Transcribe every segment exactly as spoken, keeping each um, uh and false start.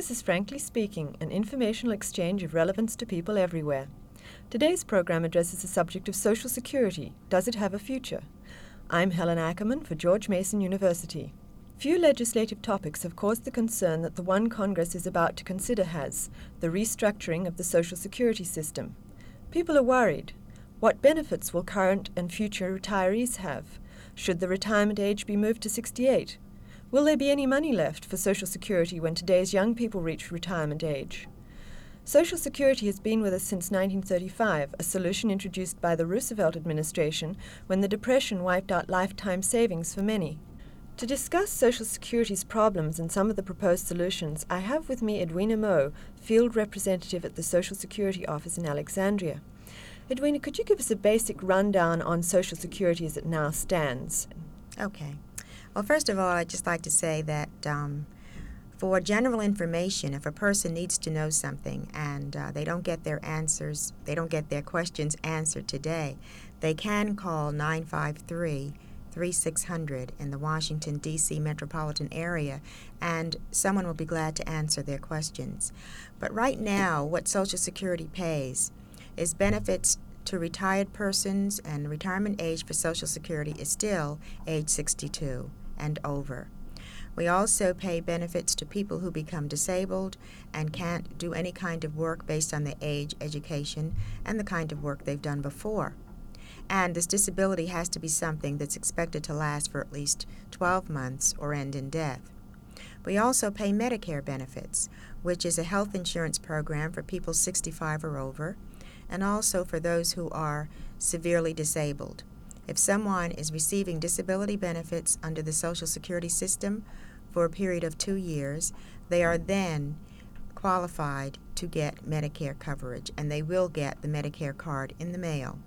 This is Frankly Speaking, an informational exchange of relevance to people everywhere. Today's program addresses the subject of Social Security. Does it have a future? I'm Helen Ackerman for George Mason University. Few legislative topics have caused the concern that the one Congress is about to consider has, the restructuring of the Social Security system. People are worried. What benefits will current and future retirees have? Should the retirement age be moved to sixty-eight? Will there be any money left for Social Security when today's young people reach retirement age? Social Security has been with us since nineteen thirty-five, a solution introduced by the Roosevelt administration when the Depression wiped out lifetime savings for many. To discuss Social Security's problems and some of the proposed solutions, I have with me Edwina Moe, field representative at the Social Security office in Alexandria. Edwina, could you give us a basic rundown on Social Security as it now stands? Okay. Well, first of all, I'd just like to say that um, for general information, if a person needs to know something and uh, they don't get their answers, they don't get their questions answered today, they can call nine five three, three six zero zero in the Washington, D C metropolitan area, and someone will be glad to answer their questions. But right now, what Social Security pays is benefits to retired persons, and retirement age for Social Security is still age sixty-two and over. We also pay benefits to people who become disabled and can't do any kind of work based on their age, education, and the kind of work they've done before. And this disability has to be something that's expected to last for at least twelve months or end in death. We also pay Medicare benefits, which is a health insurance program for people sixty-five or over, and also for those who are severely disabled. If someone is receiving disability benefits under the Social Security system for a period of two years, they are then qualified to get Medicare coverage, and they will get the Medicare card in the mail.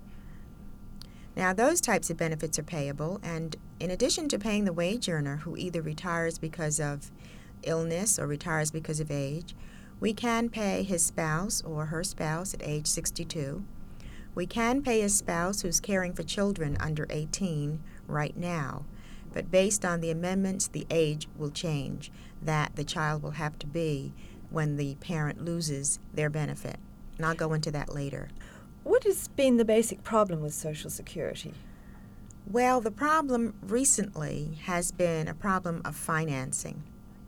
Now, those types of benefits are payable, and in addition to paying the wage earner who either retires because of illness or retires because of age, we can pay his spouse or her spouse at age sixty-two. We can pay a spouse who's caring for children under eighteen right now, but based on the amendments, the age will change that the child will have to be when the parent loses their benefit. And I'll go into that later. What has been the basic problem with Social Security? Well, the problem recently has been a problem of financing.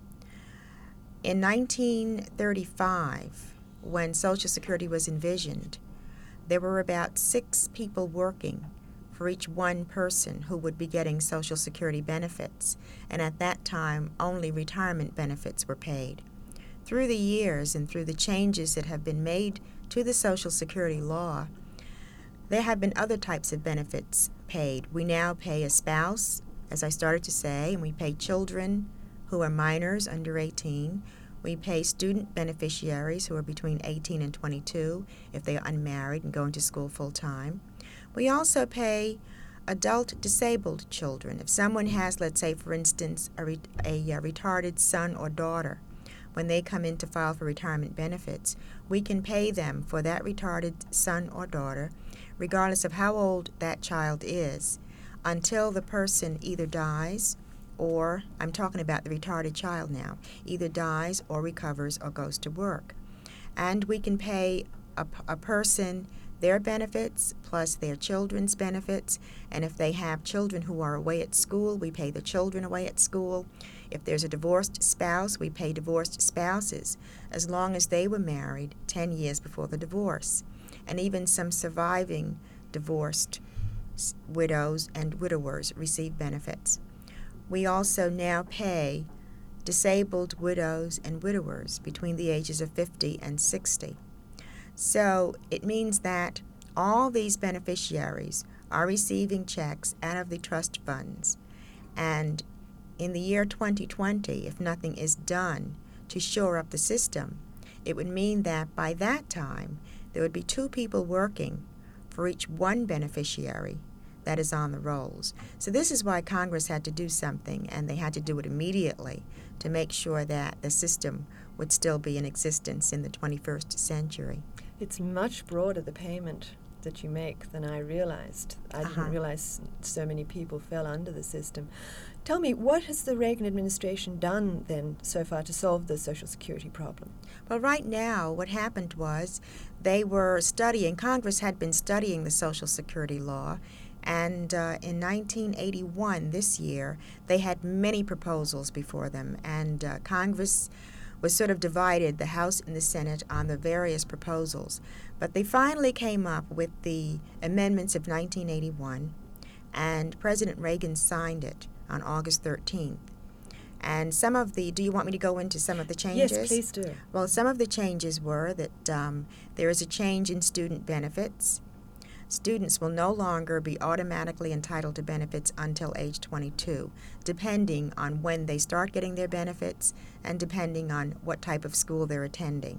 In nineteen thirty-five, when Social Security was envisioned, there were about six people working for each one person who would be getting Social Security benefits, and at that time, only retirement benefits were paid. Through the years and through the changes that have been made to the Social Security law, there have been other types of benefits paid. We now pay a spouse, as I started to say, and we pay children who are minors under eighteen. We pay student beneficiaries who are between eighteen and twenty-two if they are unmarried and going to school full-time. We also pay adult disabled children. If someone has, let's say, for instance, a, re- a, a retarded son or daughter, when they come in to file for retirement benefits, we can pay them for that retarded son or daughter, regardless of how old that child is, until the person either dies or, I'm talking about the retarded child now, either dies or recovers or goes to work. And we can pay a, a person their benefits plus their children's benefits, and if they have children who are away at school, we pay the children away at school. If there's a divorced spouse, we pay divorced spouses, as long as they were married ten years before the divorce. And even some surviving divorced widows and widowers receive benefits. We also now pay disabled widows and widowers between the ages of fifty and sixty. So it means that all these beneficiaries are receiving checks out of the trust funds. And in the year twenty twenty, if nothing is done to shore up the system, it would mean that by that time there would be two people working for each one beneficiary that is on the rolls. So this is why Congress had to do something, and they had to do it immediately to make sure that the system would still be in existence in the twenty-first century. It's much broader, the payment. that you make than I realized. I Uh-huh. didn't realize so many people fell under the system. Tell me, what has the Reagan administration done then so far to solve the Social Security problem? Well, right now, what happened was they were studying, Congress had been studying the Social Security law, and uh, in nineteen eighty-one, this year, they had many proposals before them, and uh, Congress was sort of divided, the House and the Senate, on the various proposals. But they finally came up with the amendments of nineteen eighty-one, and President Reagan signed it on August thirteenth. And some of the, do you want me to go into some of the changes? Yes, please do. Well, some of the changes were that um, there is a change in student benefits. Students will no longer be automatically entitled to benefits until age twenty-two, depending on when they start getting their benefits and depending on what type of school they're attending.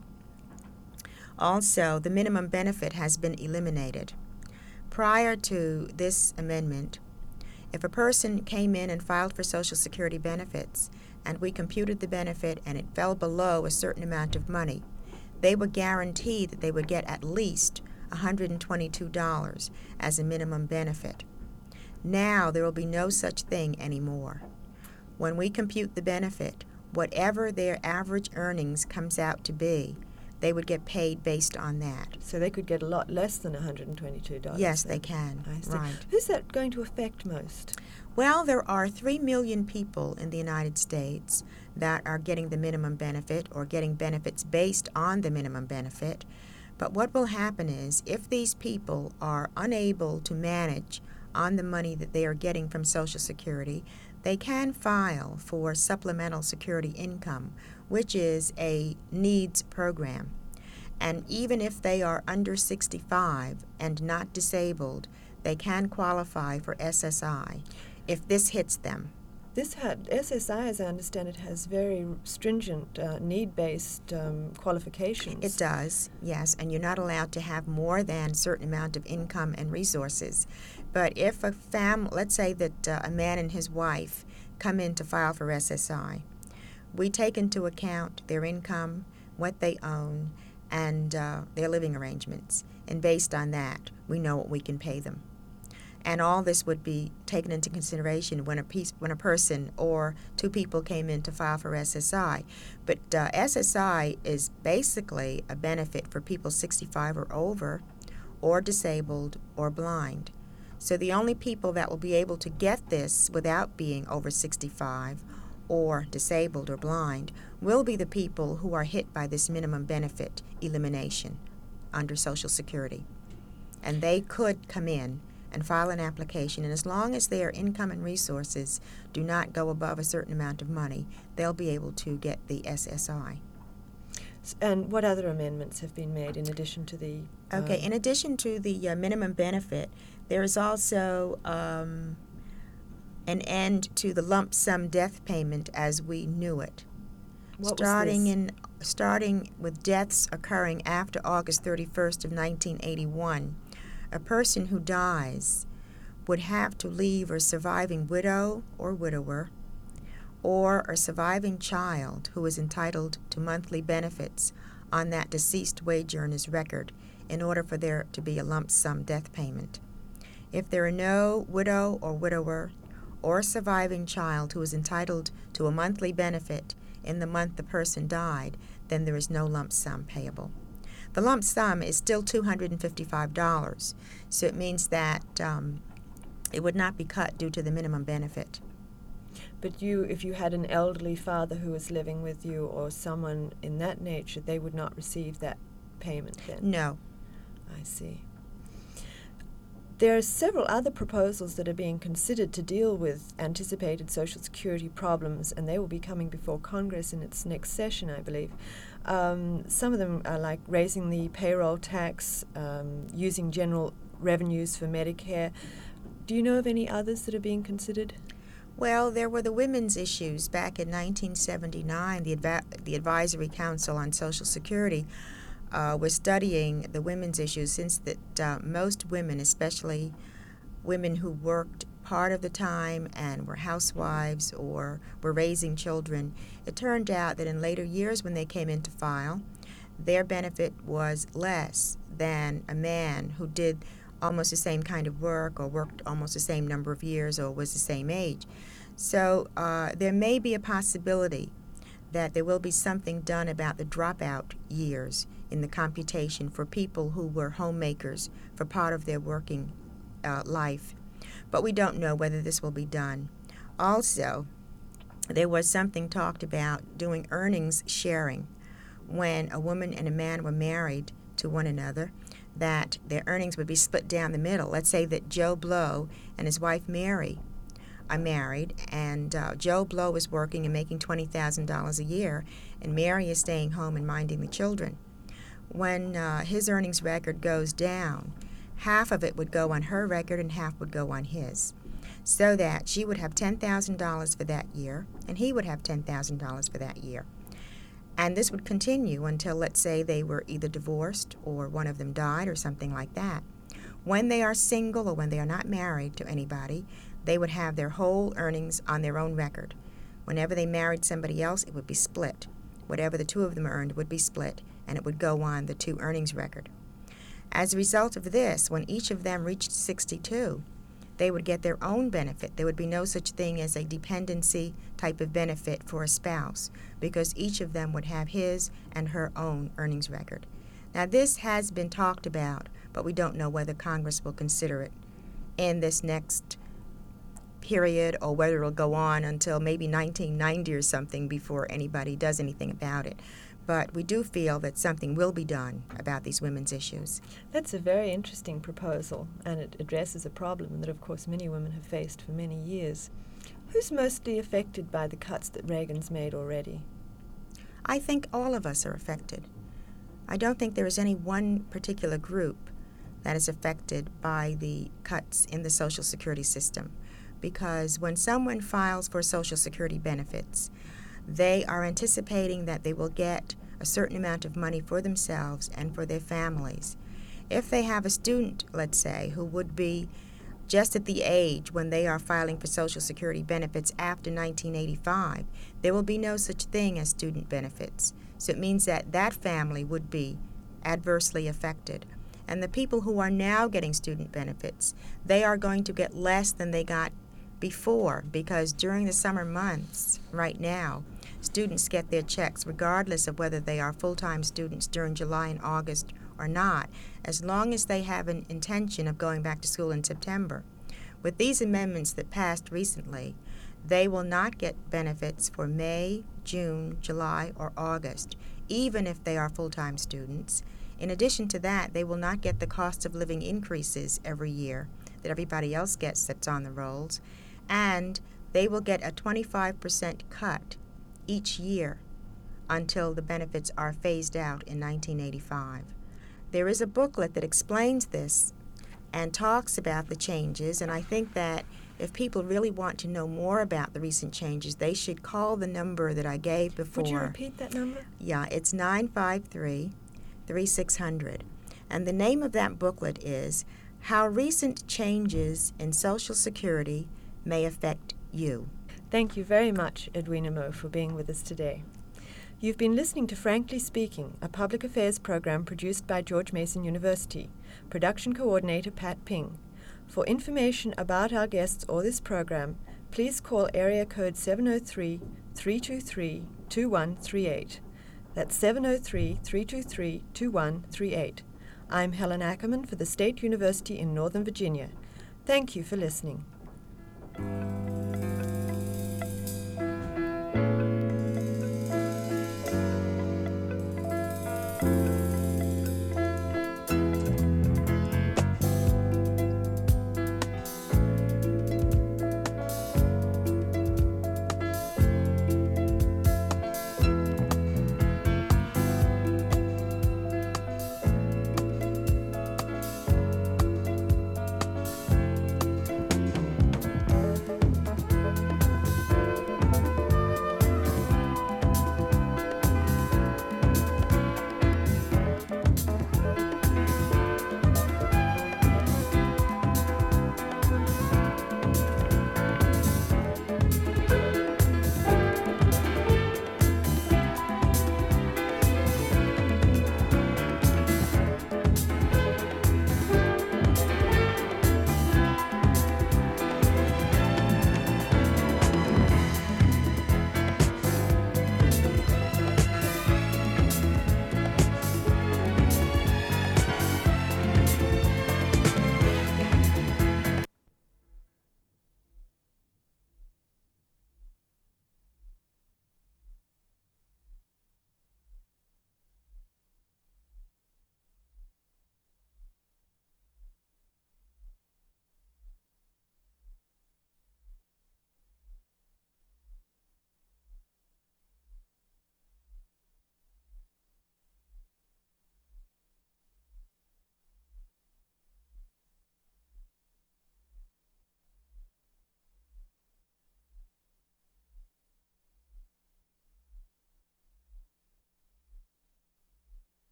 Also, the minimum benefit has been eliminated. Prior to this amendment, if a person came in and filed for Social Security benefits and we computed the benefit and it fell below a certain amount of money, they were guaranteed that they would get at least one hundred twenty-two dollars as a minimum benefit. Now there will be no such thing anymore. When we compute the benefit, whatever their average earnings comes out to be, they would get paid based on that. So they could get a lot less than one hundred twenty-two dollars. Yes, then. they can. I see. Right. Who's that going to affect most? Well, there are three million people in the United States that are getting the minimum benefit or getting benefits based on the minimum benefit. But what will happen is if these people are unable to manage on the money that they are getting from Social Security, they can file for supplemental security income, which is a needs program. And even if they are under sixty-five and not disabled, they can qualify for S S I if this hits them. This had, S S I, as I understand it, has very stringent uh, need-based um, qualifications. It does, yes, and you're not allowed to have more than a certain amount of income and resources. But if a fam, let's say that uh, a man and his wife come in to file for S S I, we take into account their income, what they own, and uh, their living arrangements. And based on that, we know what we can pay them. And all this would be taken into consideration when a piece, when a person or two people came in to file for S S I. But uh, S S I is basically a benefit for people sixty-five or over, or disabled, or blind. So the only people that will be able to get this without being over sixty-five or disabled or blind will be the people who are hit by this minimum benefit elimination under Social Security. And they could come in and file an application, and as long as their income and resources do not go above a certain amount of money, they'll be able to get the S S I. And what other amendments have been made in addition to the... Uh, Okay, in addition to the uh, minimum benefit, there is also um, an end to the lump sum death payment as we knew it. what starting was this? in starting with deaths occurring after August thirty-first of nineteen eighty-one, a person who dies would have to leave a surviving widow or widower or a surviving child who is entitled to monthly benefits on that deceased wage earner's record in order for there to be a lump sum death payment. If there are no widow or widower or surviving child who is entitled to a monthly benefit in the month the person died, then there is no lump sum payable. The lump sum is still two hundred fifty-five dollars, so it means that um, it would not be cut due to the minimum benefit. But you, if you had an elderly father who was living with you or someone in that nature, they would not receive that payment then? No. I see. There are several other proposals that are being considered to deal with anticipated Social Security problems, and they will be coming before Congress in its next session, I believe. Um, some of them are like raising the payroll tax, um, using general revenues for Medicare. Do you know of any others that are being considered? Well, there were the women's issues. Back in nineteen seventy-nine, the, Adva- the Advisory Council on Social Security uh, was studying the women's issues, since that uh, most women, especially women who worked part of the time and were housewives or were raising children, it turned out that in later years when they came in to file, their benefit was less than a man who did almost the same kind of work or worked almost the same number of years or was the same age. So uh, there may be a possibility that there will be something done about the dropout years in the computation for people who were homemakers for part of their working uh, life. But we don't know whether this will be done. Also, there was something talked about doing earnings sharing when a woman and a man were married to one another, that their earnings would be split down the middle. Let's say that Joe Blow and his wife Mary are married, and uh, Joe Blow is working and making twenty thousand dollars a year, and Mary is staying home and minding the children. When uh, his earnings record goes down, half of it would go on her record and half would go on his, so that she would have ten thousand dollars for that year, and he would have ten thousand dollars for that year. And this would continue until, let's say, they were either divorced or one of them died or something like that. When they are single or when they are not married to anybody, they would have their whole earnings on their own record. Whenever they married somebody else, it would be split. Whatever the two of them earned would be split, and it would go on the two earnings record. As a result of this, when each of them reached sixty-two, they would get their own benefit. There would be no such thing as a dependency type of benefit for a spouse, because each of them would have his and her own earnings record. Now, this has been talked about, but we don't know whether Congress will consider it in this next period or whether it'll go on until maybe nineteen ninety or something before anybody does anything about it. But we do feel that something will be done about these women's issues. That's a very interesting proposal, and it addresses a problem that, of course, many women have faced for many years. Who's mostly affected by the cuts that Reagan's made already? I think all of us are affected. I don't think there is any one particular group that is affected by the cuts in the Social Security system, because when someone files for Social Security benefits, they are anticipating that they will get a certain amount of money for themselves and for their families. If they have a student, let's say, who would be just at the age when they are filing for Social Security benefits after nineteen eighty-five, there will be no such thing as student benefits. So it means that that family would be adversely affected. And the people who are now getting student benefits, they are going to get less than they got before, because during the summer months right now, students get their checks regardless of whether they are full-time students during July and August or not, as long as they have an intention of going back to school in September. With these amendments that passed recently, they will not get benefits for May, June, July, or August, even if they are full-time students. In addition to that, they will not get the cost of living increases every year that everybody else gets that's on the rolls, and they will get a twenty-five percent cut each year until the benefits are phased out in nineteen eighty-five. There is a booklet that explains this and talks about the changes, and I think that if people really want to know more about the recent changes, they should call the number that I gave before. Would you repeat that number? Yeah, it's nine five three, three six zero zero. And the name of that booklet is How Recent Changes in Social Security May Affect You. Thank you very much, Edwina Moe, for being with us today. You've been listening to Frankly Speaking, a public affairs program produced by George Mason University. Production coordinator Pat Ping. For information about our guests or this program, please call area code seven oh three, three two three, two one three eight. That's seven oh three, three two three, two one three eight. I'm Helen Ackerman for the State University in Northern Virginia. Thank you for listening.